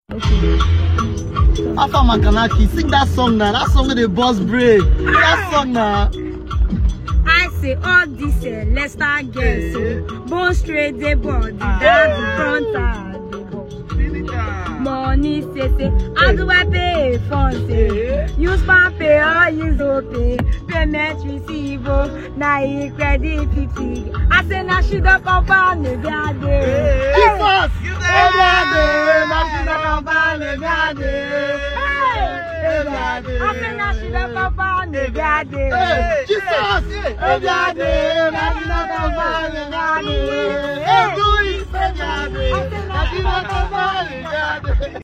Okay. Alpha Makanaki, sing that song now. That song with the boss break. That song now. I say all this let's start guessing. Bone straight the body, down the front money say, how do I pay for say? Use my pay or use OPay. Payment receive, now he credit 50. I say now she don't come back, maybe I do. Jesus! Jesus!